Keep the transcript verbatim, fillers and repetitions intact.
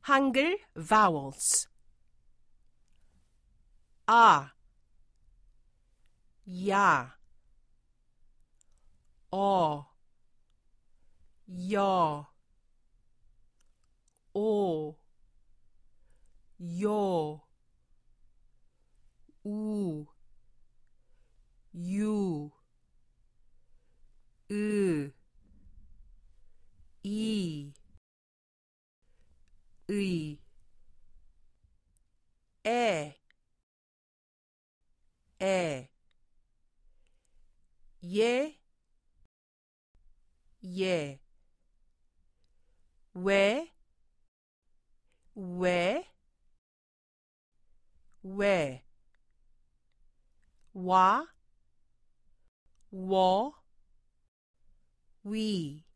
한글 vowels 아, 야, 어, 여, 오, 요, 우, 유, 으, 이, 의, 에, 에, 예, 예, 왜, 왜, 왜, 와, 워, 위.